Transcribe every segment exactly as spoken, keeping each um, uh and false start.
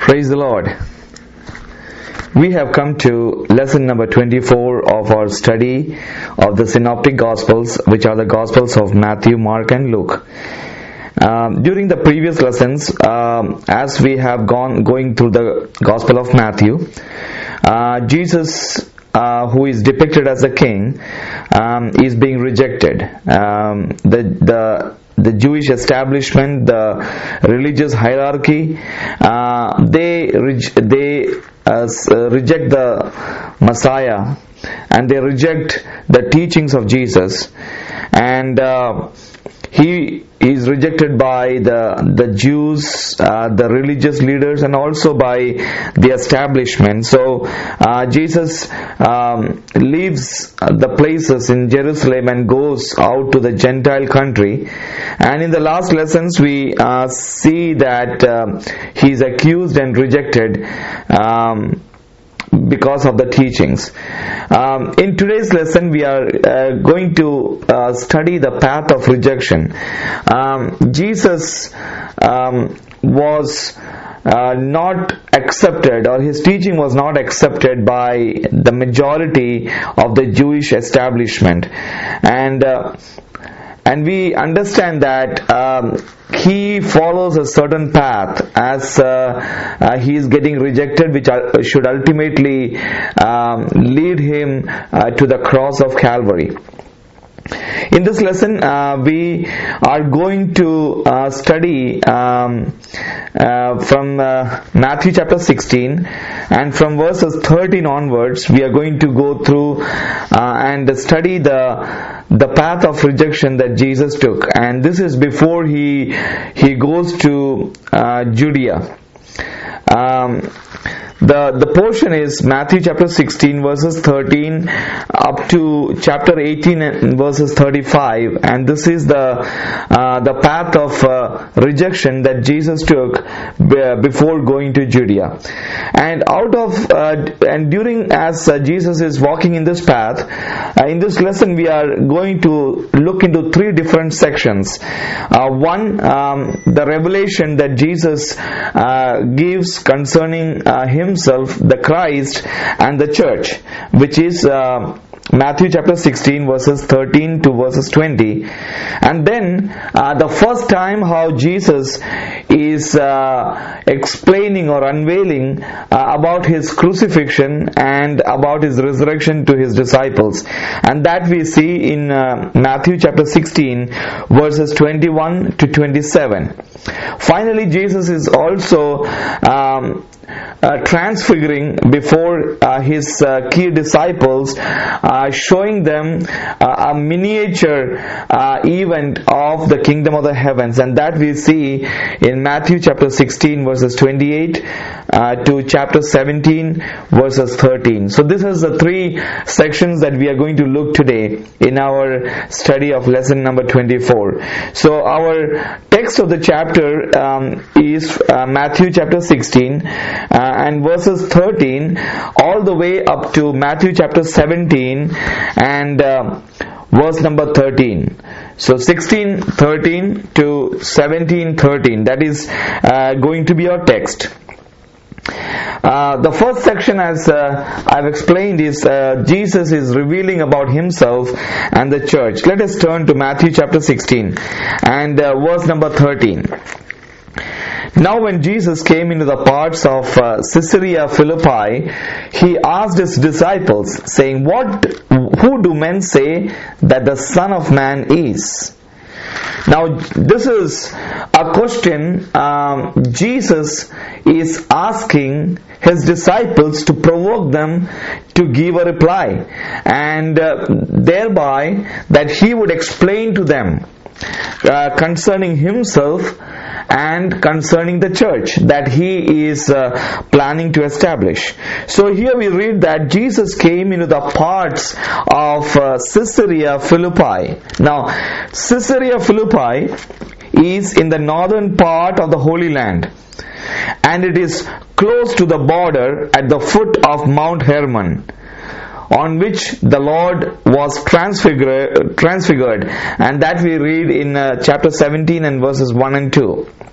Praise the Lord. We have come to lesson number twenty-four of our study of the Synoptic Gospels, which are the Gospels of Matthew, Mark and Luke. Um, during the previous lessons, um, as we have gone going through the Gospel of Matthew, uh, Jesus, uh, who is depicted as a king, um, is being rejected. Um, the the The Jewish establishment, the religious hierarchy, uh, they they uh, reject the Messiah, and they reject the teachings of Jesus, and uh, he is rejected by the the Jews, uh, the religious leaders, and also by the establishment. So uh, Jesus um, leaves the places in Jerusalem and goes out to the Gentile country. And in the last lessons, we uh, see that uh, he is accused and rejected Um, because of the teachings. Um, in today's lesson, we are uh, going to uh, study the path of rejection. Um, Jesus um, was uh, not accepted, or his teaching was not accepted by the majority of the Jewish establishment, and uh, and we understand that um, he follows a certain path as uh, uh, he is getting rejected, which uh, should ultimately um, lead him uh, to the cross of Calvary. In this lesson, uh, we are going to uh, study um, uh, from uh, Matthew chapter sixteen, and from verses thirteen onwards, we are going to go through uh, and study the the path of rejection that Jesus took. And this is before he he goes to uh, Judea. Um, The the portion is Matthew chapter sixteen verses thirteen up to chapter eighteen and verses thirty-five, and this is the uh, the path of uh, rejection that Jesus took before going to Judea. And out of uh, and during as uh, Jesus is walking in this path, uh, in this lesson we are going to look into three different sections. Uh, one, um, the revelation that Jesus uh, gives concerning uh, him himself, the Christ, and the church, which is uh, Matthew chapter sixteen verses thirteen to verses twenty. And then uh, the first time how Jesus is uh, explaining or unveiling uh, about his crucifixion and about his resurrection to his disciples, and that we see in uh, Matthew chapter sixteen verses twenty-one to twenty-seven. Finally, Jesus is also um, Uh, transfiguring before uh, his uh, key disciples, uh, showing them uh, a miniature uh, event of the kingdom of the heavens, and that we see in Matthew chapter sixteen verses twenty-eight uh, to chapter seventeen verses thirteen. So this is the three sections that we are going to look today in our study of lesson number twenty-four. So our text of the chapter um, is uh, Matthew chapter sixteen uh, and verses thirteen all the way up to Matthew chapter seventeen and uh, verse number thirteen. So sixteen thirteen to seventeen thirteen, that is uh, going to be our text. Uh, the first section, as uh, I've explained, is uh, Jesus is revealing about himself and the church. Let us turn to Matthew chapter sixteen and uh, verse number thirteen. Now when Jesus came into the parts of uh, Caesarea Philippi, he asked his disciples, saying, What, who do men say that the Son of Man is? Now this is a question um, Jesus is asking his disciples to provoke them to give a reply, and uh, thereby that he would explain to them uh, concerning himself and concerning the church that he is uh, planning to establish. So here we read that Jesus came into the parts of uh, Caesarea Philippi. Now Caesarea Philippi is in the northern part of the Holy Land, and it is close to the border at the foot of Mount Hermon, on which the Lord was transfigured, transfigured and that we read in uh, chapter seventeen and verses one and two.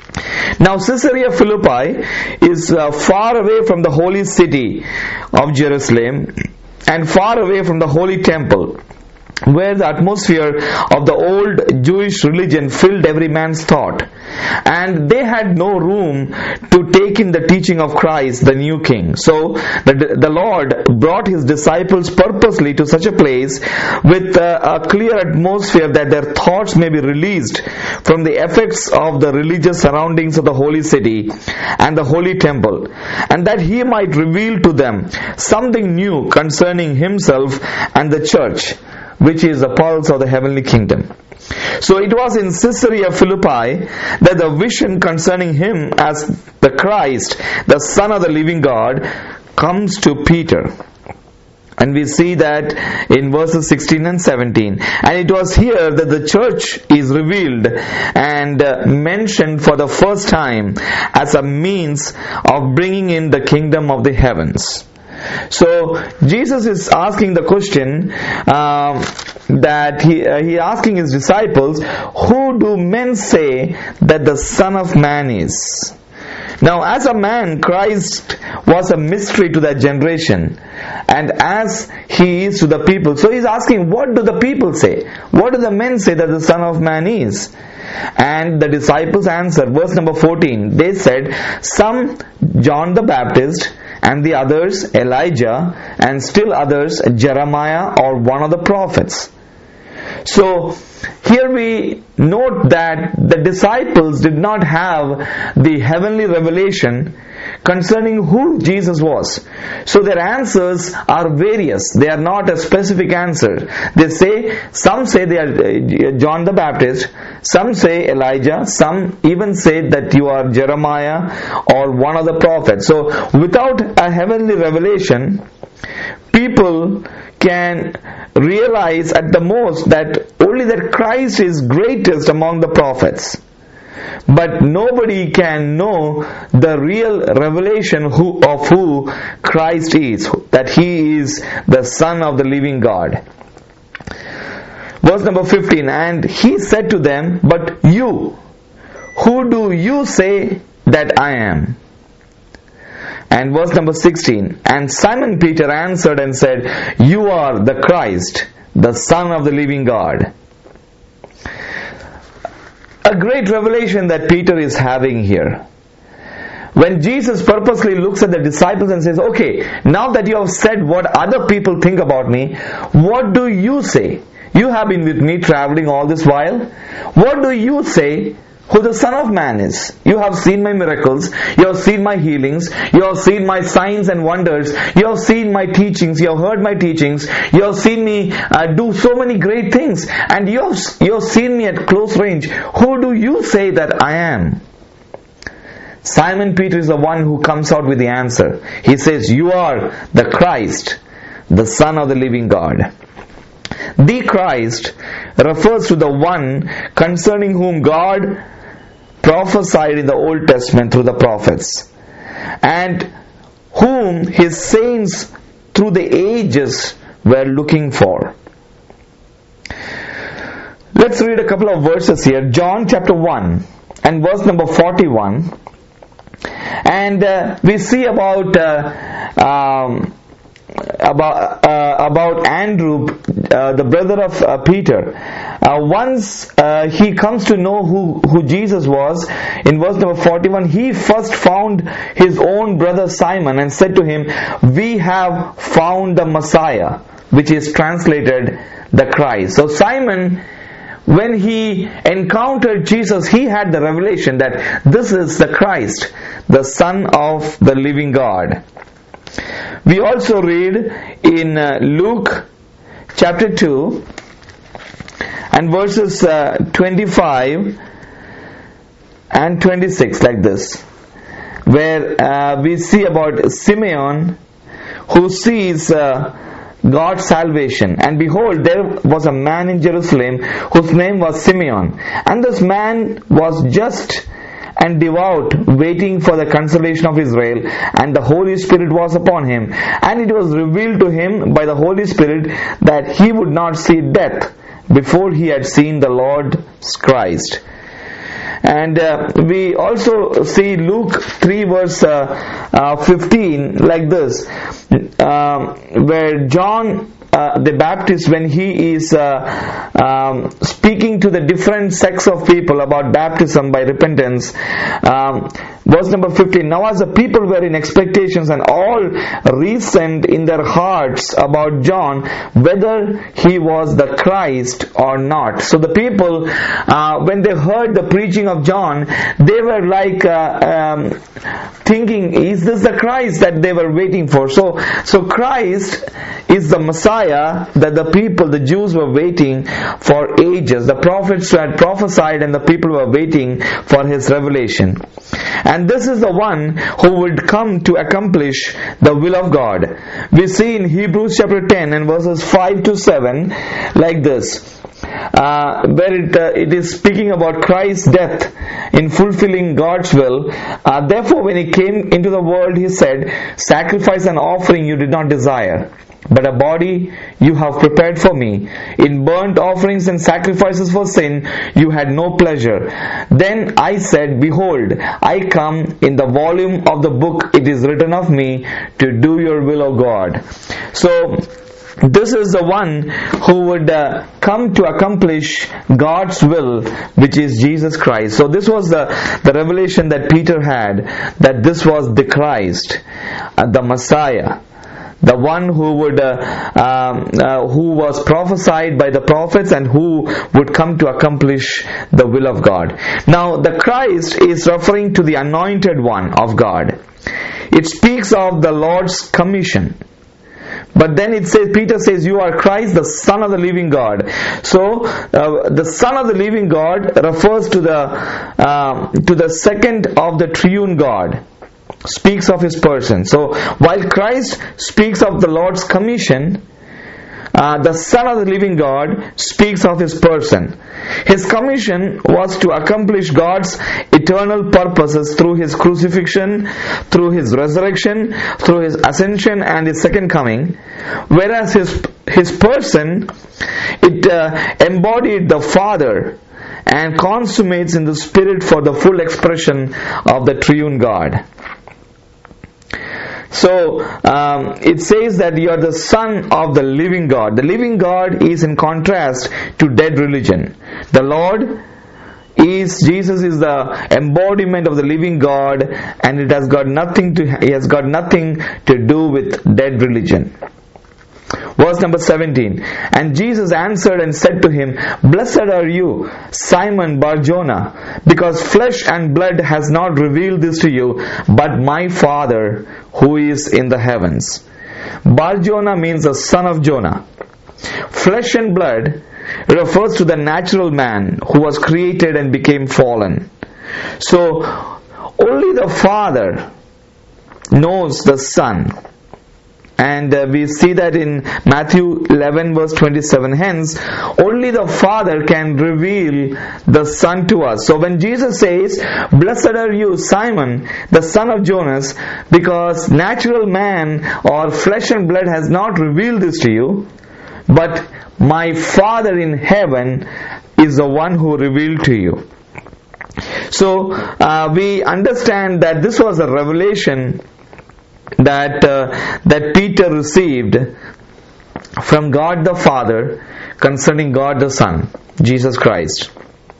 Now Caesarea Philippi is uh, far away from the holy city of Jerusalem and far away from the holy temple, where the atmosphere of the old Jewish religion filled every man's thought, and they had no room to take in the teaching of Christ, the new King. So the, the Lord brought His disciples purposely to such a place with a, a clear atmosphere that their thoughts may be released from the effects of the religious surroundings of the holy city and the holy temple, and that He might reveal to them something new concerning Himself and the church, which is the pulse of the heavenly kingdom. So it was in Caesarea Philippi that the vision concerning Him as the Christ, the Son of the living God, comes to Peter. And we see that in verses sixteen and seventeen. And it was here that the church is revealed and uh, mentioned for the first time as a means of bringing in the kingdom of the heavens. So Jesus is asking the question uh, that he uh, he asking his disciples, who do men say that the Son of Man is? Now, as a man, Christ was a mystery to that generation, and as He is to the people. So He's asking, what do the people say? What do the men say that the Son of Man is? And the disciples answered, verse number fourteen, they said, some John the Baptist, and the others Elijah, and still others Jeremiah or one of the prophets. So here we note that the disciples did not have the heavenly revelation concerning who Jesus was. So their answers are various. They are not a specific answer. They say, some say they are John the Baptist, some say Elijah, some even say that you are Jeremiah or one of the prophets. So without a heavenly revelation, people can realize at the most that only that Christ is greatest among the prophets. But nobody can know the real revelation who, of who Christ is, that He is the Son of the living God. Verse number fifteen, and He said to them, but you, who do you say that I am? And verse number sixteen, and Simon Peter answered and said, you are the Christ, the Son of the living God. A great revelation that Peter is having here. When Jesus purposely looks at the disciples and says, okay, now that you have said what other people think about me, what do you say? You have been with me traveling all this while. What do you say who the Son of Man is? You have seen my miracles, you have seen my healings, you have seen my signs and wonders, you have seen my teachings, you have heard my teachings, you have seen me uh, do so many great things, and you have, you have seen me at close range. Who do you say that I am? Simon Peter is the one who comes out with the answer. He says, you are the Christ, the Son of the living God. The Christ refers to the one concerning whom God prophesied in the Old Testament through the prophets, and whom His saints through the ages were looking for. Let's read a couple of verses here. John chapter one and verse number forty-one, and uh, we see about uh, um, about uh, about Andrew, uh, the brother of uh, Peter. Uh, once uh, he comes to know who, who Jesus was, in verse number forty-one, he first found his own brother Simon and said to him, we have found the Messiah, which is translated the Christ. So Simon, when he encountered Jesus, he had the revelation that this is the Christ, the Son of the living God. We also read in uh, Luke chapter two and verses uh, twenty-five and twenty-six, like this, where uh, we see about Simeon who sees uh, God's salvation. And behold, there was a man in Jerusalem whose name was Simeon, and this man was just and devout, waiting for the consolation of Israel, and the Holy Spirit was upon him. And it was revealed to him by the Holy Spirit that he would not see death before he had seen the Lord Christ. And uh, we also see Luke three verse uh, uh, fifteen like this, uh, where John Uh, the Baptist, when he is uh, um, speaking to the different sects of people about baptism by repentance, um, verse number fifteen, now as the people were in expectations and all reasoned in their hearts about John whether he was the Christ or not. So the people, uh, when they heard the preaching of John, they were like uh, um, thinking, is this the Christ that they were waiting for? So, so Christ is the Messiah that the people, the Jews, were waiting for ages. The prophets had prophesied and the people were waiting for his revelation. And this is the one who would come to accomplish the will of God. We see in Hebrews chapter ten and verses five to seven like this. Uh, where it, uh, it is speaking about Christ's death in fulfilling God's will. Uh, therefore, when he came into the world, he said, sacrifice and offering you did not desire, but a body you have prepared for me. In burnt offerings and sacrifices for sin you had no pleasure. Then I said, behold, I come. In the volume of the book it is written of me to do your will, O God. So this is the one who would uh, come to accomplish God's will, which is Jesus Christ. So this was the, the revelation that Peter had, that this was the Christ, uh, the Messiah, the one who would uh, um, uh, who was prophesied by the prophets and who would come to accomplish the will of God. Now the Christ is referring to the anointed one of God. It speaks of the Lord's commission. But then it says, Peter says, you are Christ, the Son of the living God. So uh, the Son of the living God refers to the uh, to the second of the triune God, speaks of his person. So while Christ speaks of the Lord's commission, uh, the Son of the living God speaks of his person. His commission was to accomplish God's eternal purposes through his crucifixion, through his resurrection, through his ascension and his second coming. Whereas his his person, it uh, embodied the Father and consummates in the Spirit for the full expression of the triune God. So um, it says that you are the Son of the living God. The living God is in contrast to dead religion. The Lord is, Jesus is the embodiment of the living God, and it has got nothing to he has got nothing to do with dead religion. Verse number seventeen, and Jesus answered and said to him, blessed are you, Simon Bar-Jonah, because flesh and blood has not revealed this to you, but my Father who is in the heavens. Bar-Jonah means the son of Jonah. Flesh and blood refers to the natural man who was created and became fallen. So only the Father knows the Son. And uh, we see that in Matthew eleven verse twenty-seven. Hence, only the Father can reveal the Son to us. So when Jesus says, blessed are you, Simon, the son of Jonas, because natural man or flesh and blood has not revealed this to you, but my Father in heaven is the one who revealed to you. So uh, we understand that this was a revelation that uh, that Peter received from God the Father concerning God the Son, Jesus Christ.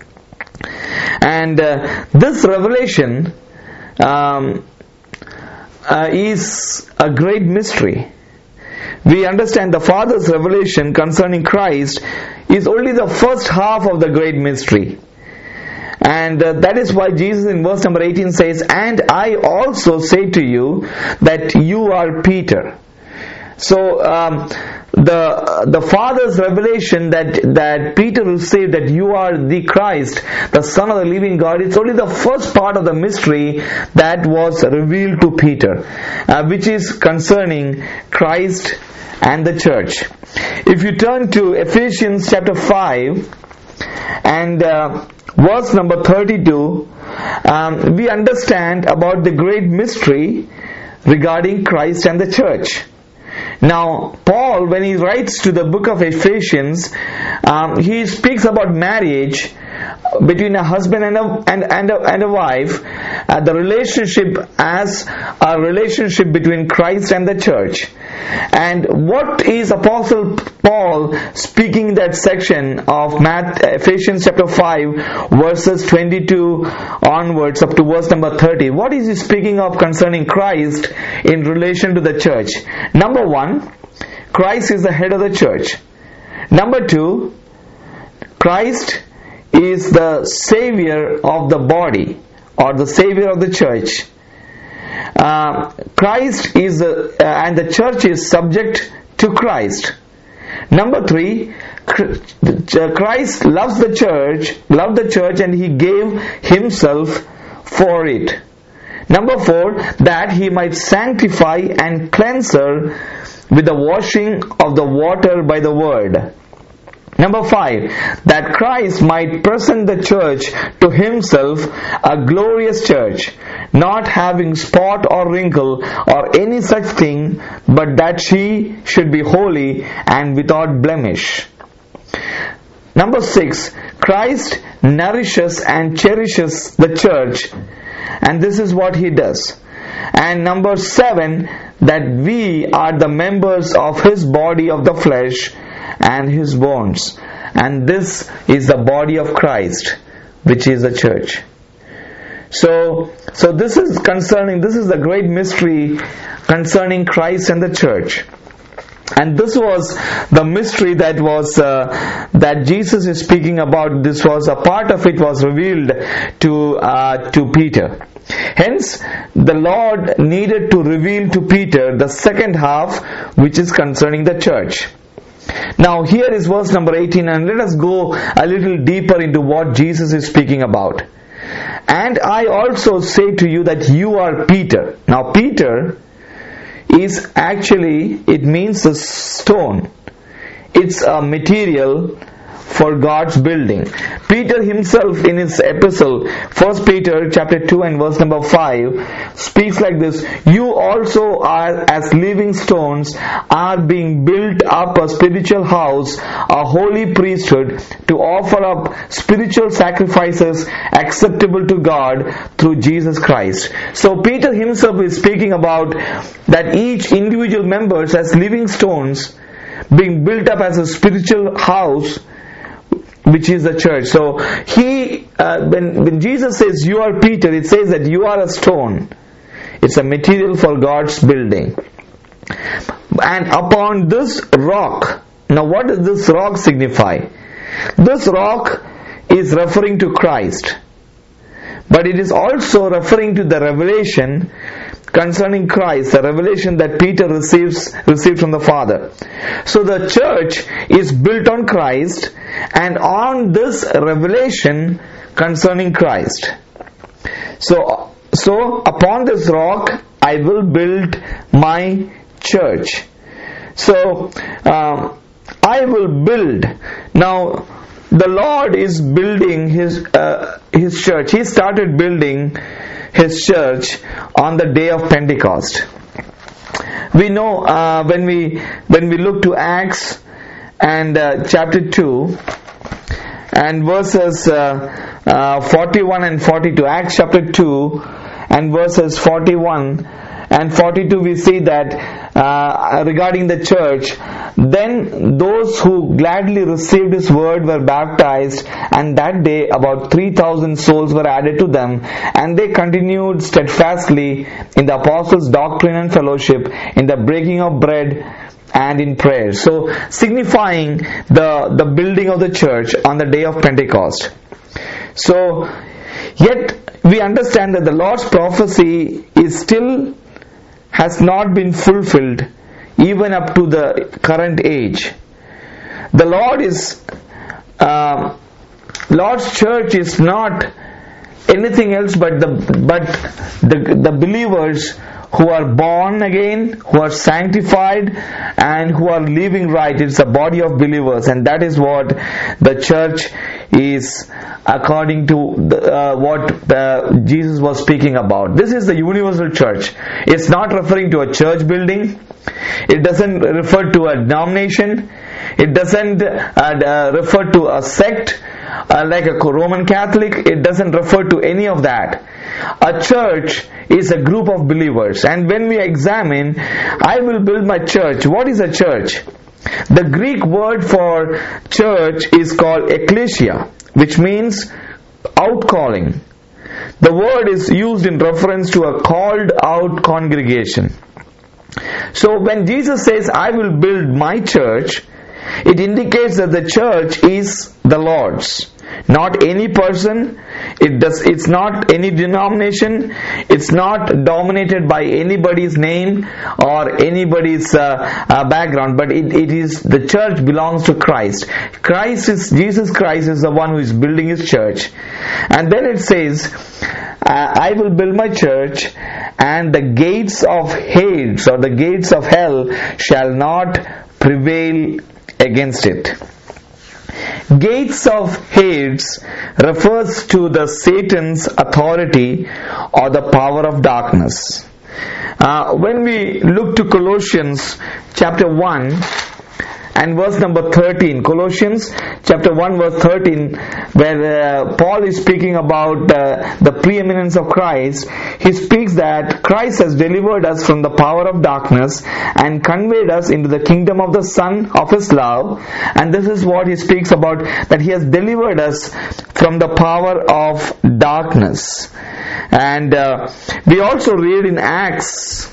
And uh, this revelation um, uh, is a great mystery. We understand the Father's revelation concerning Christ is only the first half of the great mystery. And uh, that is why Jesus in verse number eighteen says, and I also say to you that you are Peter. So um, the the Father's revelation that, that Peter received, that you are the Christ, the Son of the living God, it's only the first part of the mystery that was revealed to Peter, uh, which is concerning Christ and the church. If you turn to Ephesians chapter five and uh, verse number thirty-two, um, we understand about the great mystery regarding Christ and the church. Now, Paul, when he writes to the book of Ephesians, um, he speaks about marriage between a husband and a and, and a, and a wife, uh, the relationship as a relationship between Christ and the church. And what is Apostle Paul speaking in that section of Math, Ephesians chapter five verses twenty-two onwards up to verse number thirty? What is he speaking of concerning Christ in relation to the church? Number one, Christ is the head of the church. Number two, Christ is the Savior of the body, or the Savior of the church. Uh, Christ is the, uh, and the church is subject to Christ. Number three, Christ loves the church, loved the church, and He gave Himself for it. Number four, that He might sanctify and cleanse her with the washing of the water by the word. Number five, that Christ might present the church to Himself, a glorious church, not having spot or wrinkle or any such thing, but that she should be holy and without blemish. Number six, Christ nourishes and cherishes the church, and this is what He does. And number seven, that we are the members of His body of the flesh and His bones, and this is the body of Christ, which is the church. So, so this is concerning, this is the great mystery concerning Christ and the church. And this was the mystery that was uh, that Jesus is speaking about. This was a part of it was revealed to uh, to Peter. Hence, the Lord needed to reveal to Peter the second half, which is concerning the church. Now here is verse number eighteen, and let us go a little deeper into what Jesus is speaking about. And I also say to you that you are Peter. Now Peter is actually, it means a stone. It's a material for God's building. Peter himself in his epistle, First Peter chapter two and verse number five, speaks like this: you also are as living stones are being built up a spiritual house, a holy priesthood, to offer up spiritual sacrifices acceptable to God through Jesus Christ. So Peter himself is speaking about that each individual members as living stones being built up as a spiritual house, which is the church. So he, uh, when, when Jesus says you are Peter, it says that you are a stone. It's a material for God's building. And upon this rock, now what does this rock signify? This rock is referring to Christ, but it is also referring to the revelation concerning Christ, the revelation that Peter receives received from the Father. So the church is built on Christ and on this revelation concerning Christ. So, so upon this rock I will build my church. So um, I will build. Now the Lord is building His uh, His church. He started building His church on the day of Pentecost. We know uh, when we when we look to Acts and uh, chapter two and verses uh, uh, forty-one and forty-two. Acts chapter two and verses forty-one and forty-two, we see that uh, regarding the church, then those who gladly received His word were baptized, and that day about three thousand souls were added to them, and they continued steadfastly in the apostles' doctrine and fellowship, in the breaking of bread and in prayer. So signifying the, the building of the church on the day of Pentecost. So yet we understand that the Lord's prophecy is still has not been fulfilled even up to the current age. The Lord is uh, Lord's church is not anything else but the but the, the believers who are born again, who are sanctified, and who are living right. It's a body of believers, and that is what the church is according to the, uh, what uh, Jesus was speaking about. This is the universal church. It's not referring to a church building. It doesn't refer to a denomination. It doesn't uh, uh, refer to a sect uh, like a Roman Catholic. It doesn't refer to any of that. A church is a group of believers. And when we examine, I will build my church. What is a church? The Greek word for church is called ecclesia, which means outcalling. The word is used in reference to a called out congregation. So when Jesus says, I will build my church, it indicates that the church is the Lord's. Not any person, it does, it's not any denomination, it's not dominated by anybody's name or anybody's uh, uh, background, but it, it is, the church belongs to Christ. Christ is, Jesus Christ is the one who is building his church. And then it says, I will build my church, and the gates of Hades or the gates of hell shall not prevail against it. Gates of Hades refers to the Satan's authority or the power of darkness. Uh, when we look to Colossians chapter one and verse number thirteen, Colossians chapter one verse thirteen, where uh, Paul is speaking about uh, the preeminence of Christ, he speaks that Christ has delivered us from the power of darkness and conveyed us into the kingdom of the Son of his love. And this is what he speaks about, that he has delivered us from the power of darkness. And uh, we also read in Acts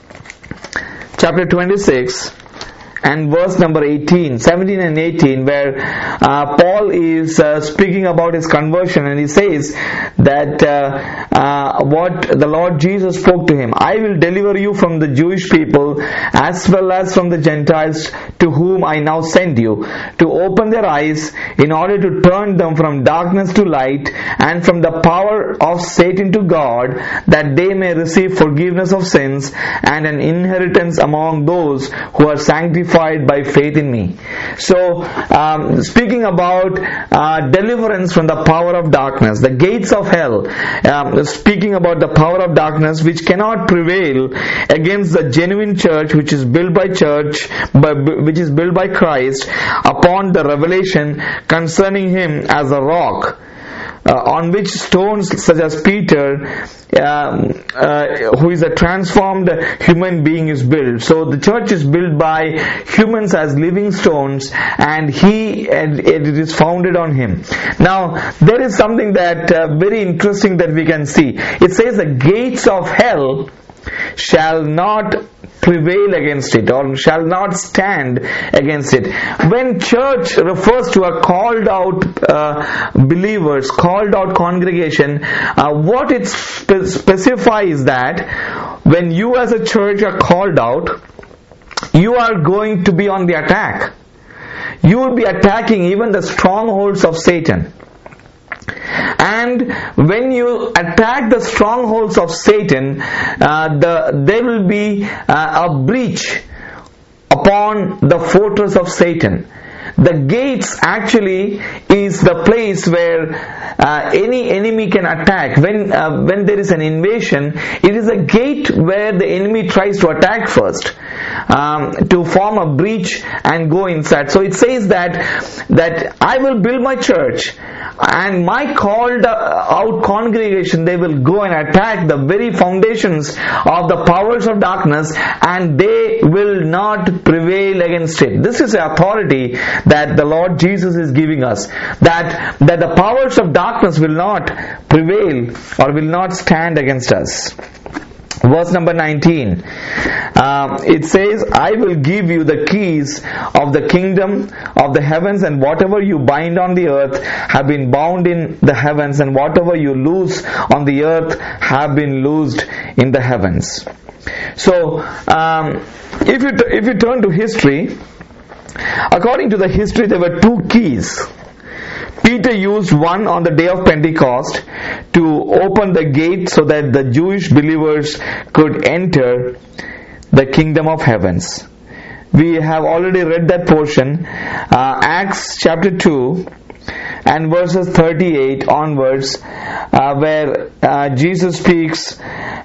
chapter twenty-six and verse number eighteen, seventeen and eighteen, where uh, Paul is uh, speaking about his conversion, and he says that uh, uh, what the Lord Jesus spoke to him, I will deliver you from the Jewish people as well as from the Gentiles to whom I now send you, to open their eyes in order to turn them from darkness to light and from the power of Satan to God, that they may receive forgiveness of sins and an inheritance among those who are sanctified by faith in me. So, um, speaking about uh, deliverance from the power of darkness, the gates of hell, um, speaking about the power of darkness which cannot prevail against the genuine church, which is built by church, by, which is built by Christ upon the revelation concerning him as a rock. Uh, on which stones such as Peter, um, uh, who is a transformed human being, is built. So the church is built by humans as living stones, and he and it is founded on him. Now there is something that uh, very interesting that we can see. It says the gates of hell shall not prevail against it, or shall not stand against it. When church refers to a called out uh, believers, called out congregation, uh, what it spe- specifies that when you as a church are called out, you are going to be on the attack. You will be attacking even the strongholds of Satan. And when you attack the strongholds of Satan, uh, the, there will be uh, a breach upon the fortress of Satan. The gates actually is the place where uh, any enemy can attack. When uh, when there is an invasion, it is a gate where the enemy tries to attack first, um, to form a breach and go inside. So it says that that I will build my church, and my called out congregation, they will go and attack the very foundations of the powers of darkness, and they will not prevail against it. This is the authority that the Lord Jesus is giving us, that that the powers of darkness will not prevail or will not stand against us. Verse number nineteen, uh, it says, I will give you the keys of the kingdom of the heavens, and whatever you bind on the earth have been bound in the heavens, and whatever you loose on the earth have been loosed in the heavens. So um, if you t- if you turn to history, according to the history, there were two keys. Peter used one on the day of Pentecost to open the gate so that the Jewish believers could enter the kingdom of heavens. We have already read that portion, uh, Acts chapter two and verses thirty-eight onwards, uh, where uh, Jesus speaks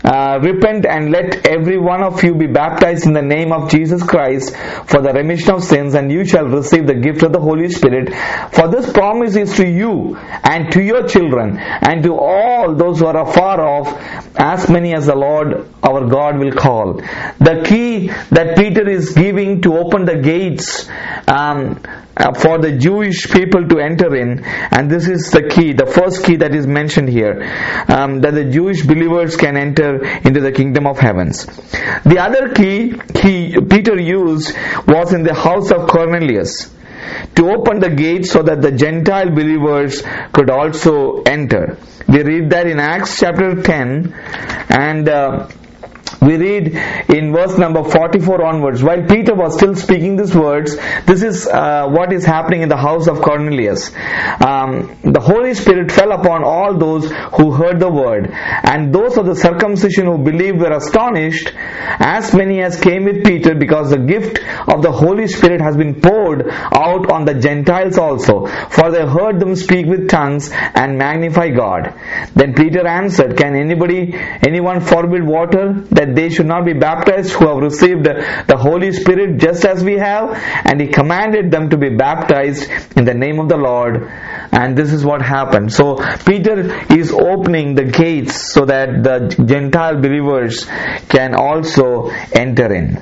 uh, repent and let every one of you be baptized in the name of Jesus Christ for the remission of sins, and you shall receive the gift of the Holy Spirit. For this promise is to you and to your children and to all those who are afar off, as many as the Lord our God will call. The key that Peter is giving to open the gates um, Uh, for the Jewish people to enter in, and this is the key, the first key that is mentioned here, um, that the Jewish believers can enter into the kingdom of heavens. The other key he, Peter used was in the house of Cornelius, to open the gates so that the Gentile believers could also enter. We read that in Acts chapter ten, and uh, we read in verse number forty-four onwards, while Peter was still speaking these words, this is uh, what is happening in the house of Cornelius. Um, the Holy Spirit fell upon all those who heard the word, and those of the circumcision who believed were astonished, as many as came with Peter, because the gift of the Holy Spirit has been poured out on the Gentiles also, for they heard them speak with tongues and magnify God. Then Peter answered, Can anybody, anyone forbid water, that they should not be baptized who have received the Holy Spirit just as we have? And he commanded them to be baptized in the name of the Lord. And this is what happened. So Peter is opening the gates so that the Gentile believers can also enter in.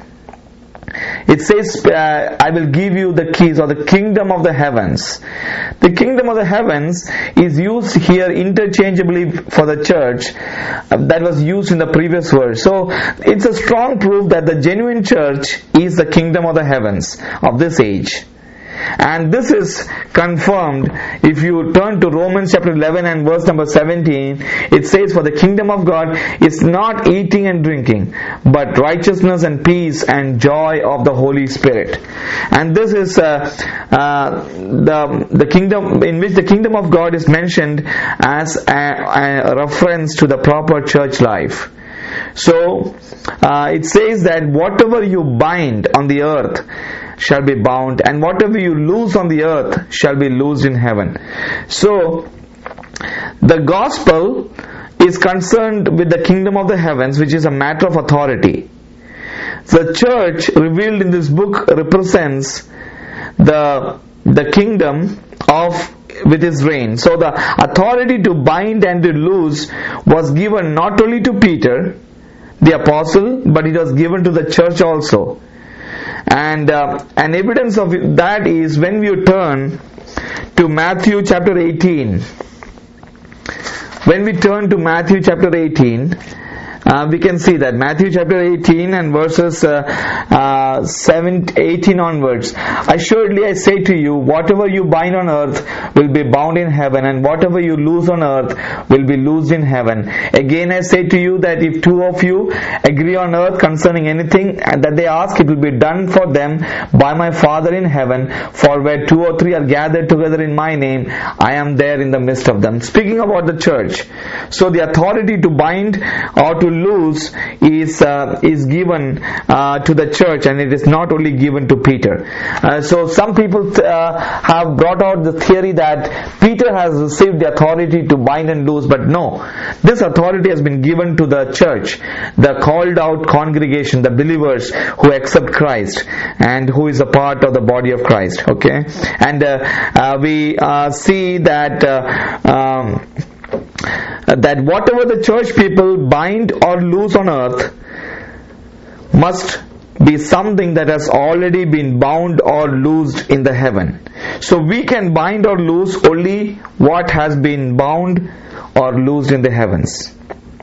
It says, uh, I will give you the keys, or the kingdom of the heavens. The kingdom of the heavens is used here interchangeably for the church uh, that was used in the previous verse. So it's a strong proof that the genuine church is the kingdom of the heavens of this age. And this is confirmed if you turn to Romans chapter eleven and verse number seventeen. It says, For the kingdom of God is not eating and drinking, but righteousness and peace and joy of the Holy Spirit. And this is uh, uh, the, the kingdom in which the kingdom of God is mentioned as a, a reference to the proper church life. So uh, it says that whatever you bind on the earth shall be bound, and whatever you loose on the earth shall be loosed in heaven. So the gospel is concerned with the kingdom of the heavens, which is a matter of authority. The church revealed in this book represents the the kingdom of with his reign. So the authority to bind and to loose was given not only to Peter, the apostle, but it was given to the church also. And uh, an evidence of that is when you turn to Matthew chapter eighteen. When we turn to Matthew chapter eighteen, Uh, we can see that Matthew chapter eighteen and verses uh, uh, seven, eighteen onwards. Assuredly I say to you, whatever you bind on earth will be bound in heaven, and whatever you loose on earth will be loosed in heaven. Again I say to you that if two of you agree on earth concerning anything that they ask, it will be done for them by my Father in heaven. For where two or three are gathered together in my name, I am there in the midst of them. Speaking about the church, so the authority to bind or to loose is uh, is given uh, to the church, and it is not only given to Peter. Uh, so some people th- uh, have brought out the theory that Peter has received the authority to bind and loose, but no, this authority has been given to the church, the called out congregation, the believers who accept Christ and who is a part of the body of Christ. Okay, and uh, uh, we uh, see that uh, um, that whatever the church people bind or loose on earth must be something that has already been bound or loosed in the heaven. So we can bind or loose only what has been bound or loosed in the heavens.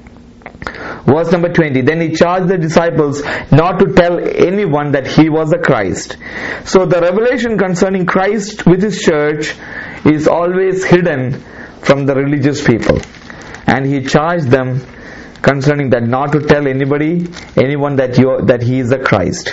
Verse number twenty, then he charged the disciples not to tell anyone that he was the Christ. So the revelation concerning Christ with his church is always hidden from the religious people. And he charged them concerning that not to tell anybody, anyone that you that he is the Christ.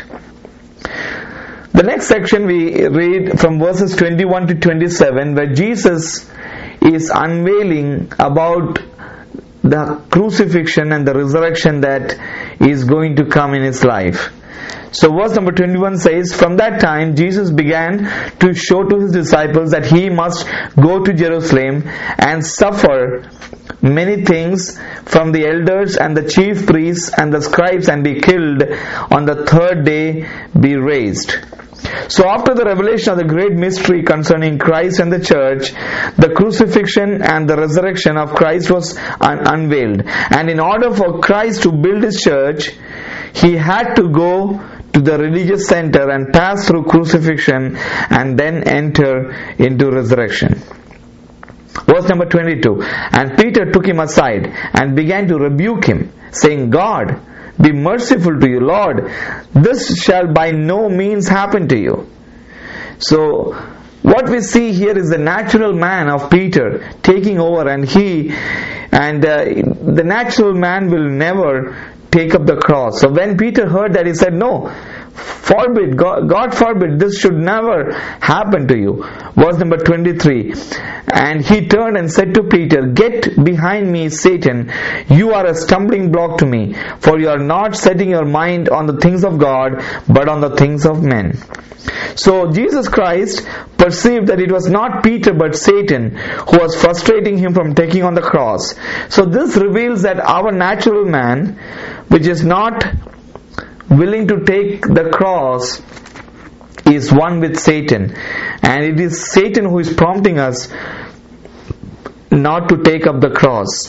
The next section we read from verses twenty-one to twenty-seven, where Jesus is unveiling about the crucifixion and the resurrection that is going to come in his life. So verse number twenty-one says, from that time Jesus began to show to his disciples that he must go to Jerusalem and suffer many things from the elders and the chief priests and the scribes, and be killed, on the third day be raised. So after the revelation of the great mystery concerning Christ and the church, the crucifixion and the resurrection of Christ was un- unveiled. And in order for Christ to build his church, he had to go to the religious center and pass through crucifixion and then enter into resurrection. Verse number twenty-two. And Peter took him aside and began to rebuke him, saying, God, be merciful to you, Lord, this shall by no means happen to you. So, what we see here is the natural man of Peter taking over, and he, and uh, the natural man will never take up the cross. So when Peter heard that, he said, no, forbid, God, God forbid, this should never happen to you. Verse number twenty-three. And he turned and said to Peter, get behind me, Satan, you are a stumbling block to me, for you are not setting your mind on the things of God, but on the things of men. So Jesus Christ perceived that it was not Peter but Satan who was frustrating him from taking on the cross. So this reveals that our natural man, which is not willing to take the cross, is one with Satan, and it is Satan who is prompting us not to take up the cross.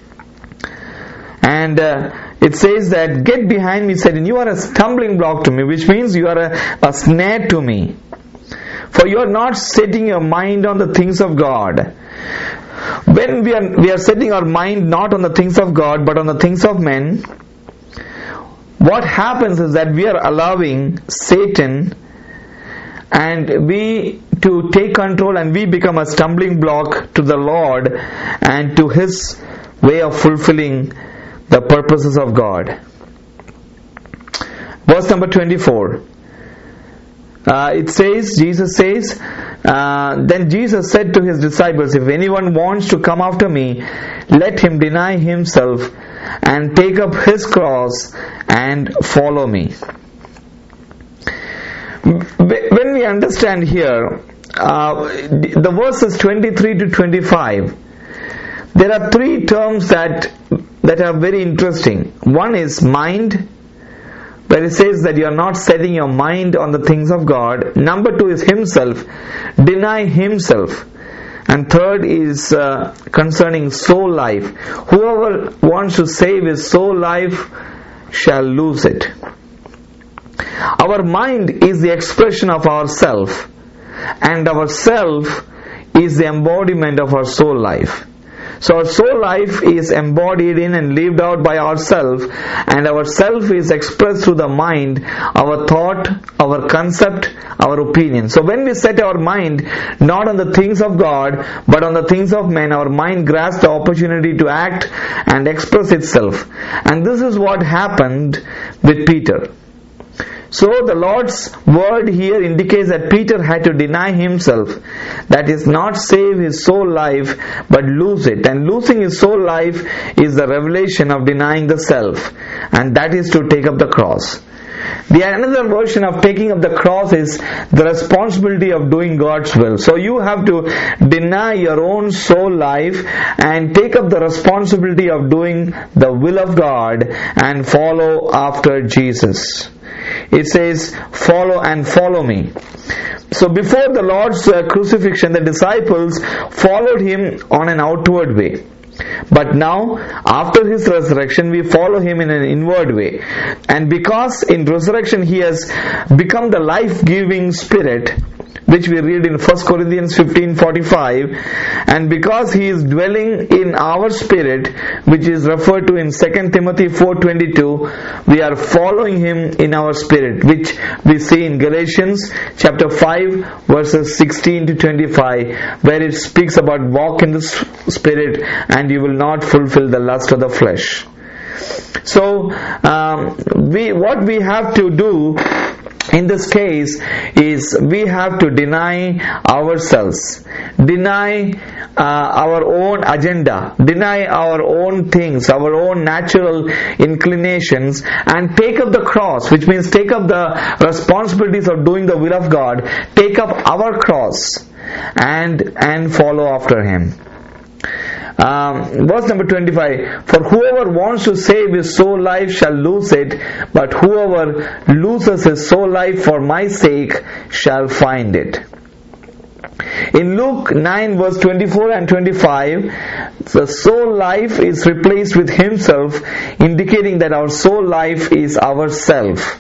And uh, it says that, get behind me, Satan, you are a stumbling block to me, which means you are a, a snare to me, for you are not setting your mind on the things of God. When we are, we are setting our mind not on the things of God but on the things of men, what happens is that we are allowing Satan and we to take control, and we become a stumbling block to the Lord and to His way of fulfilling the purposes of God. Verse number twenty-four. Uh, it says, Jesus says, uh, then Jesus said to His disciples, if anyone wants to come after me, let him deny himself and take up his cross and follow me. When we understand here, uh, the verses twenty-three to twenty-five, there are three terms that that are very interesting. One is mind, where it says that you are not setting your mind on the things of God. Number two is himself, deny himself. And third is uh, concerning soul life. Whoever wants to save his soul life shall lose it. Our mind is the expression of our self, and our self is the embodiment of our soul life. So our soul life is embodied in and lived out by ourself, and our self is expressed through the mind, our thought, our concept, our opinion. So when we set our mind not on the things of God but on the things of men, our mind grasps the opportunity to act and express itself. And this is what happened with Peter. So the Lord's word here indicates that Peter had to deny himself, that is, not save his soul life but lose it. And losing his soul life is the revelation of denying the self, and that is to take up the cross. The another version of taking up the cross is the responsibility of doing God's will. So you have to deny your own soul life and take up the responsibility of doing the will of God and follow after Jesus. It says, follow and follow me. So before the Lord's uh, crucifixion, the disciples followed Him on an outward way. But now, after His resurrection, we follow Him in an inward way. And because in resurrection He has become the life-giving Spirit, which we read in First Corinthians fifteen forty-five, and because He is dwelling in our spirit, which is referred to in Second Timothy four twenty-two, we are following Him in our spirit, which we see in Galatians chapter five verses sixteen to twenty-five, where it speaks about walk in the Spirit and you will not fulfill the lust of the flesh. So um, we what we have to do in this case is we have to deny ourselves, deny uh, our own agenda, deny our own things, our own natural inclinations, and take up the cross, which means take up the responsibilities of doing the will of God, take up our cross and and follow after Him. Um, verse number twenty-five, for whoever wants to save his soul life shall lose it, but whoever loses his soul life for my sake shall find it. In Luke nine verse twenty-four and twenty-five, the soul life is replaced with himself, indicating that our soul life is ourself.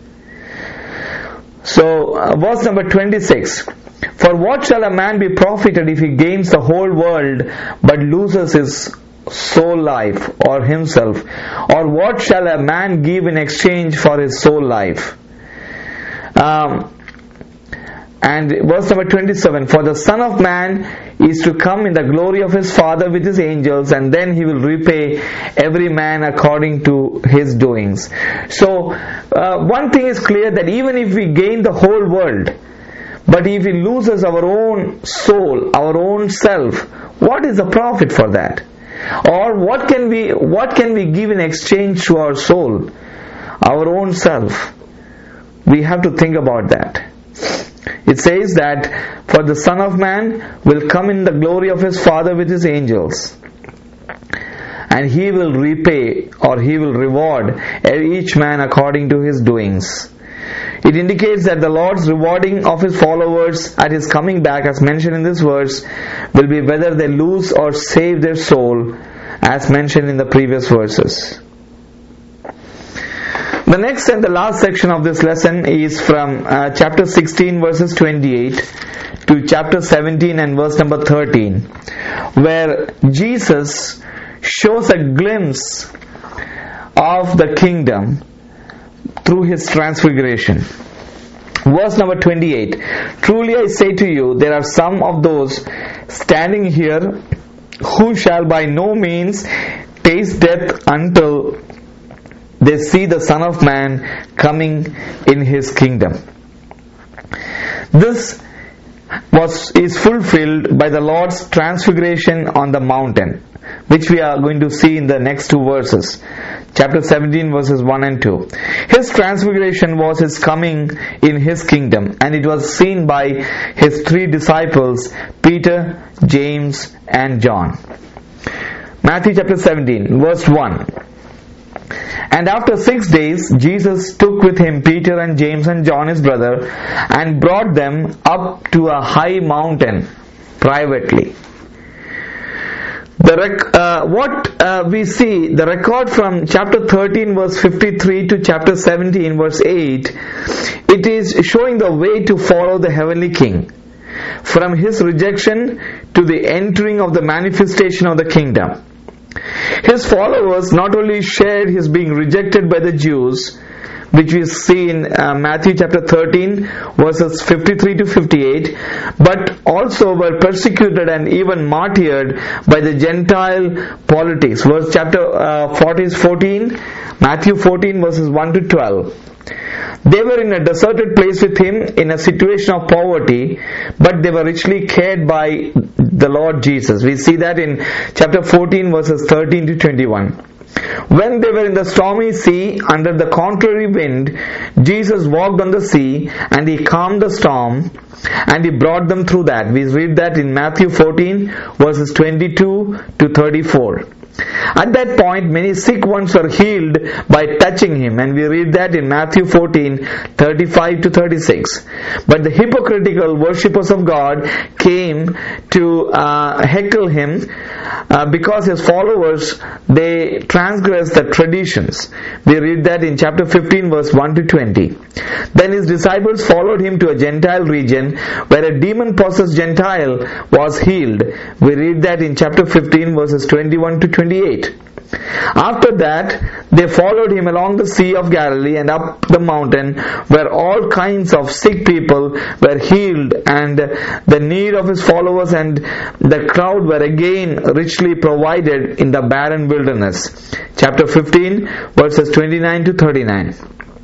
So, uh, verse number twenty-six, for what shall a man be profited if he gains the whole world but loses his soul life or himself? Or what shall a man give in exchange for his soul life? Um, and verse number twenty-seven, for the Son of Man is to come in the glory of his Father with his angels, and then he will repay every man according to his doings. So, uh, one thing is clear, that even if we gain the whole world, but if he loses our own soul, our own self, what is the profit for that? Or what can we what can we give in exchange to our soul, our own self? We have to think about that. It says that for the Son of Man will come in the glory of his Father with his angels, and he will repay, or he will reward each man according to his doings. It indicates that the Lord's rewarding of his followers at his coming back, as mentioned in this verse, will be whether they lose or save their soul, as mentioned in the previous verses. The next and the last section of this lesson is from uh, chapter sixteen verses twenty-eight to chapter seventeen and verse number thirteen, where Jesus shows a glimpse of the kingdom through his transfiguration. Verse number twenty-eight, truly I say to you, there are some of those standing here who shall by no means taste death until they see the Son of Man coming in his kingdom. This was is fulfilled by the Lord's transfiguration on the mountain, which we are going to see in the next two verses. Chapter seventeen verses one and two. His transfiguration was his coming in his kingdom, and it was seen by his three disciples, Peter, James and John. Matthew chapter seventeen verse one. And after six days, Jesus took with him Peter and James and John his brother, and brought them up to a high mountain privately. The rec- uh, what uh, we see, the record from chapter thirteen verse fifty-three to chapter seventeen verse eight, it is showing the way to follow the heavenly King, from his rejection to the entering of the manifestation of the kingdom. His followers not only shared his being rejected by the Jews, which we see in uh, Matthew chapter thirteen verses fifty-three to fifty-eight, but also were persecuted and even martyred by the Gentile politics. Verse chapter uh, fourteen, Matthew fourteen verses one to twelve. They were in a deserted place with him, in a situation of poverty, but they were richly cared by the Lord Jesus. We see that in chapter fourteen verses thirteen to twenty-one. When they were in the stormy sea under the contrary wind, Jesus walked on the sea, and he calmed the storm, and he brought them through that. We read that in Matthew fourteen verses twenty-two to thirty-four. At that point, many sick ones were healed by touching him, and we read that in Matthew fourteen thirty-five to thirty-six. But the hypocritical worshippers of God came to uh, heckle him uh, because his followers, they transgressed the traditions. We read that in chapter fifteen verse one to twenty. Then his disciples followed him to a Gentile region where a demon-possessed Gentile was healed. We read that in chapter fifteen verses twenty-one to twenty-eight. After that, they followed him along the Sea of Galilee and up the mountain, where all kinds of sick people were healed, and the need of his followers and the crowd were again richly provided in the barren wilderness. Chapter fifteen verses twenty-nine to thirty-nine.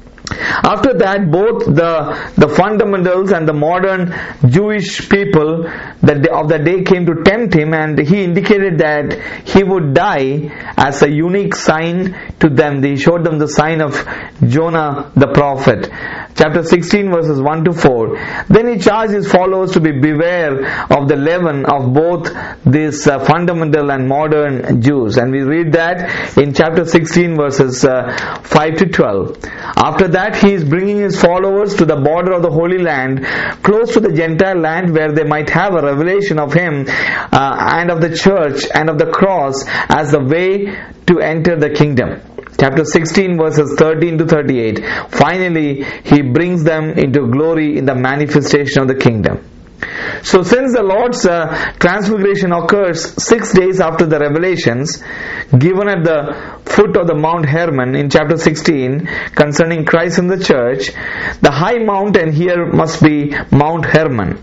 After that, both the, the fundamentals and the modern Jewish people that day, of the day came to tempt him, and he indicated that he would die as a unique sign to them. He showed them the sign of Jonah the prophet chapter sixteen verses one to four. Then he charged his followers to be beware of the leaven of both these uh, fundamental and modern Jews. And we read that in chapter sixteen verses uh, five to twelve. After that, he is bringing his followers to the border of the Holy Land, close to the Gentile land, where they might have a revelation of him uh, and of the church and of the cross as the way to enter the kingdom. Chapter sixteen verses thirteen to thirty-eight. Finally, he brings them into glory in the manifestation of the kingdom. So since the Lord's uh, transfiguration occurs six days after the revelations given at the foot of the Mount Hermon in chapter sixteen concerning Christ and the church, the high mountain here must be Mount Hermon.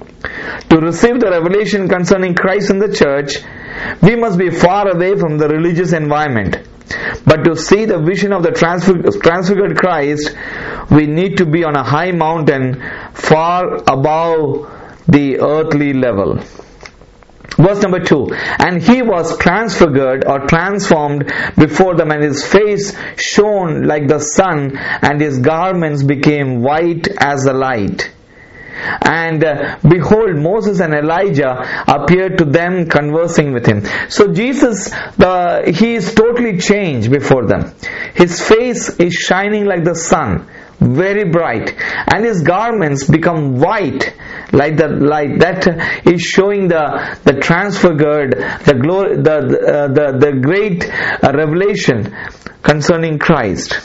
To receive the revelation concerning Christ and the church, we must be far away from the religious environment. But to see the vision of the transfig- transfigured Christ, we need to be on a high mountain far above the earthly level. Verse number two. And he was transfigured or transformed before them, and his face shone like the sun, and his garments became white as the light. And uh, behold, Moses and Elijah appeared to them, conversing with him. So Jesus, the, he is totally changed before them. His face is shining like the sun, very bright, and his garments become white like the light. That is showing the the transfigured, the glory, the the uh, the, the great uh, revelation concerning Christ.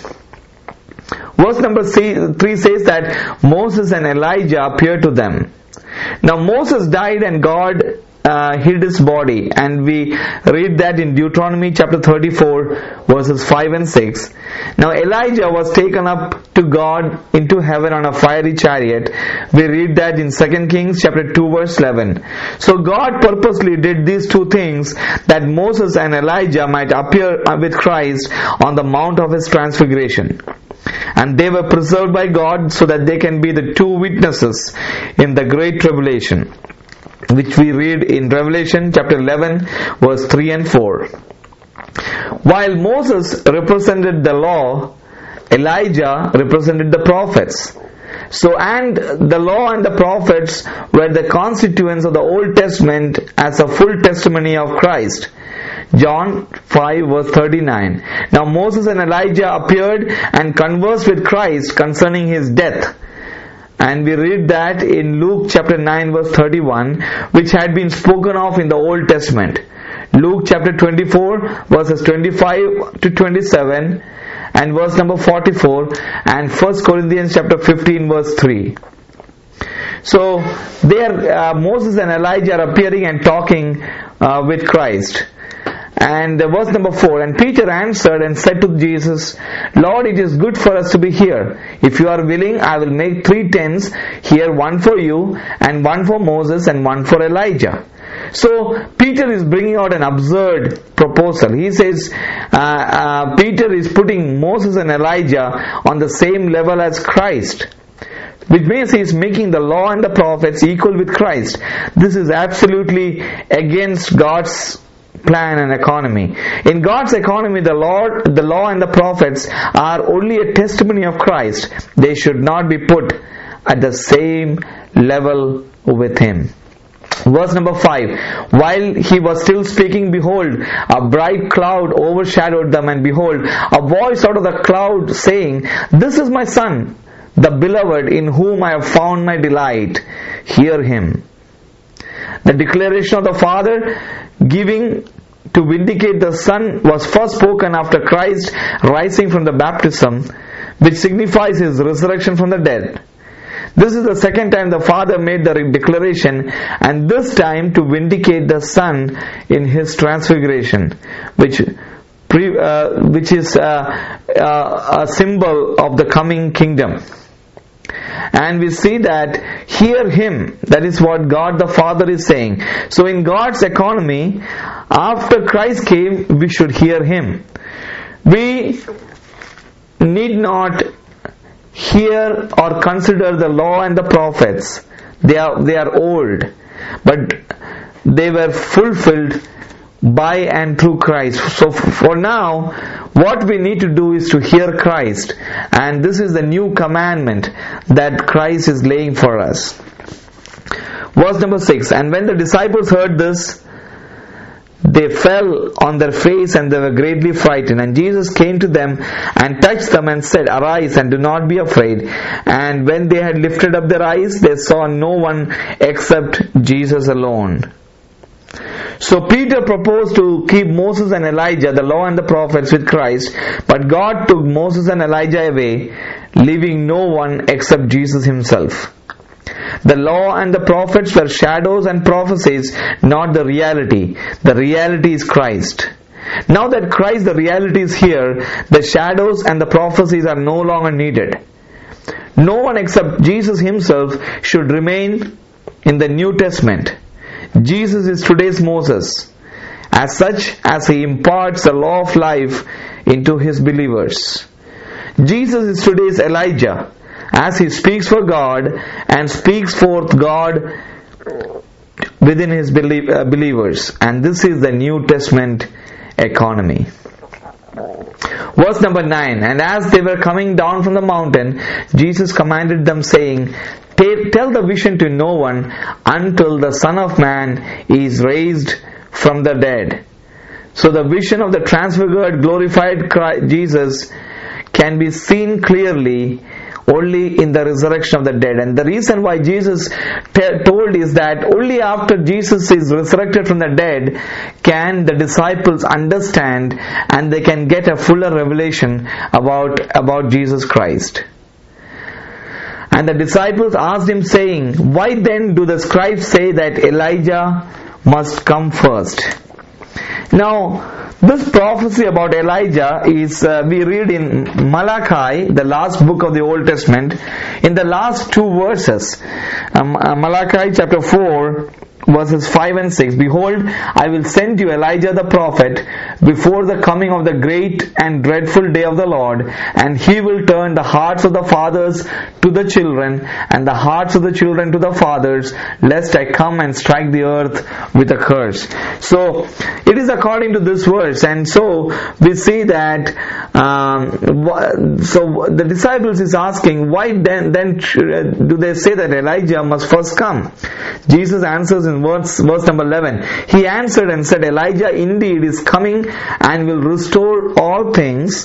Verse number three says that Moses and Elijah appeared to them. Now Moses died and God uh, hid his body, and we read that in Deuteronomy chapter thirty-four verses five and six. Now Elijah was taken up to God into heaven on a fiery chariot. We read that in Second Kings chapter two verse eleven. So God purposely did these two things, that Moses and Elijah might appear with Christ on the mount of his transfiguration. And they were preserved by God so that they can be the two witnesses in the great tribulation, which we read in Revelation chapter eleven verse three and four. While Moses represented the law, Elijah represented the prophets. So, and the law and the prophets were the constituents of the Old Testament as a full testimony of Christ. John five verse thirty-nine. Now Moses and Elijah appeared and conversed with Christ concerning his death. And we read that in Luke chapter nine verse thirty-one, which had been spoken of in the Old Testament. Luke chapter twenty-four verses twenty-five to twenty-seven and verse number forty-four, and First Corinthians chapter fifteen verse three. So there uh, Moses and Elijah are appearing and talking uh, with Christ. And uh, verse number four, and Peter answered and said to Jesus, Lord, it is good for us to be here. If you are willing, I will make three tents here, one for you, and one for Moses, and one for Elijah. So Peter is bringing out an absurd proposal. He says uh, uh, Peter is putting Moses and Elijah on the same level as Christ, which means he is making the law and the prophets equal with Christ. This is absolutely against God's plan and economy. In God's economy, the Lord, the law and the prophets are only a testimony of Christ. They should not be put at the same level with him. Verse number five. While he was still speaking, behold, a bright cloud overshadowed them, and behold, a voice out of the cloud saying, This is my son, the beloved, in whom I have found my delight. Hear him. The declaration of the Father giving to vindicate the Son was first spoken after Christ rising from the baptism, which signifies his resurrection from the dead. This is the second time the Father made the declaration, and this time to vindicate the Son in his transfiguration, which pre, uh, which is uh, uh, a symbol of the coming kingdom. And we see that hear him, that is what God the Father is saying. So in God's economy, after Christ came, we should hear him. We need not hear or consider the law and the prophets. They are, they are old, but they were fulfilled by and through Christ. So for now, What we need to do is to hear Christ, and this is the new commandment that Christ is laying for us. Verse number six, and when the disciples heard this, they fell on their face and they were greatly frightened. And Jesus came to them and touched them and said, Arise and do not be afraid. And when they had lifted up their eyes, they saw no one except Jesus alone. So Peter proposed to keep Moses and Elijah, the law and the prophets, with Christ, but God took Moses and Elijah away, leaving no one except Jesus himself. The law and the prophets were shadows and prophecies, not the reality. The reality is Christ. Now that Christ, the reality, is here, the shadows and the prophecies are no longer needed. No one except Jesus himself should remain in the New Testament. Jesus is today's Moses, as such as he imparts the law of life into his believers. Jesus is today's Elijah, as he speaks for God and speaks forth God within his believers. And this is the New Testament economy. Verse number nine, and as they were coming down from the mountain, Jesus commanded them, saying, Tell the vision to no one until the Son of Man is raised from the dead. So the vision of the transfigured, glorified Christ, Jesus can be seen clearly only in the resurrection of the dead. And the reason why Jesus t- told is that only after Jesus is resurrected from the dead can the disciples understand and they can get a fuller revelation about, about Jesus Christ. And the disciples asked him, saying, Why then do the scribes say that Elijah must come first? Now, this prophecy about Elijah is, uh, we read in Malachi, the last book of the Old Testament, in the last two verses. Um, uh, Malachi chapter four, verses five and six. Behold, I will send you Elijah the prophet before the coming of the great and dreadful day of the Lord, and he will turn the hearts of the fathers to the children, and the hearts of the children to the fathers, lest I come and strike the earth with a curse. So, it is according to this verse, and so we see that, um, so the disciples is asking, why then, then do they say that Elijah must first come? Jesus answers in verse, verse number eleven. He answered and said, Elijah indeed is coming and will restore all things,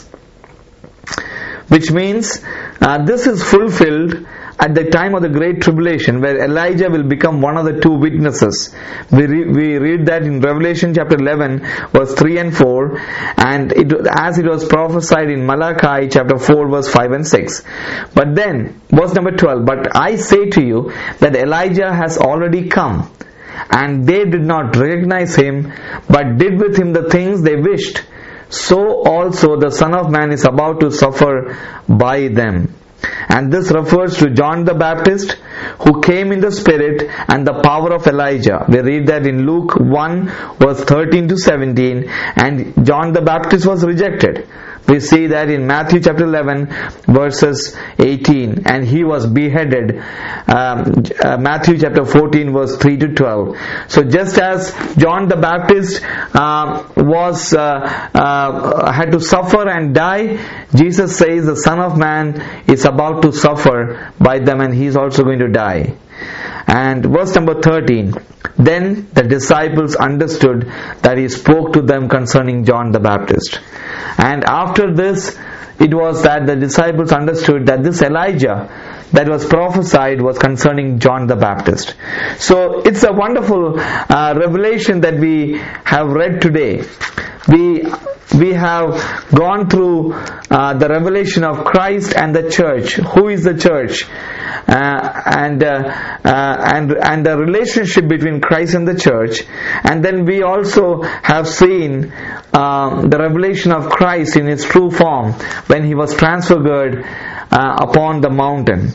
which means uh, this is fulfilled at the time of the Great Tribulation, where Elijah will become one of the two witnesses. We, re- we read that in Revelation chapter eleven, verse three and four, and it, as it was prophesied in Malachi chapter four, verse five and six. But then, verse number twelve, But I say to you that Elijah has already come, and they did not recognize him, but did with him the things they wished. So also the Son of Man is about to suffer by them. And this refers to John the Baptist, who came in the spirit and the power of Elijah. We read that in Luke one, verse thirteen to seventeen, and John the Baptist was rejected. We see that in Matthew chapter eleven, verses eighteen, and he was beheaded. Um, uh, Matthew chapter fourteen, verse three to twelve. So just as John the Baptist uh, was uh, uh, had to suffer and die, Jesus says the Son of Man is about to suffer by them, and he is also going to die. And verse number thirteen, then the disciples understood that he spoke to them concerning John the Baptist. And after this, it was that the disciples understood that this Elijah that was prophesied was concerning John the Baptist. So it's a wonderful uh, revelation that we have read today. We we have gone through uh, the revelation of Christ and the church. Who is the church? Uh, and uh, uh, and and the relationship between Christ and the church. And then we also have seen uh, the revelation of Christ in its true form when he was transfigured uh, upon the mountain.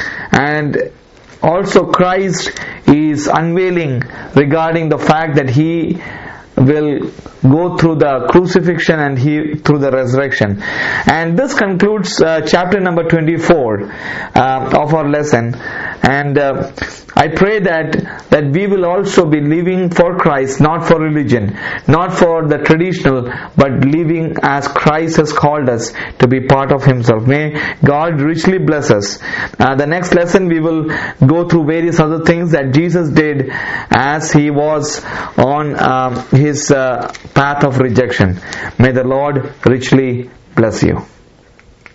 And also Christ is unveiling regarding the fact that he will go through the crucifixion and he through the resurrection. And this concludes uh, chapter number twenty-four uh, of our lesson. And uh, I pray that that we will also be living for Christ, not for religion, not for the traditional, but living as Christ has called us to be part of Himself. May God richly bless us. Uh, the next lesson we will go through various other things that Jesus did as He was on uh, His uh, path of rejection. May the Lord richly bless you.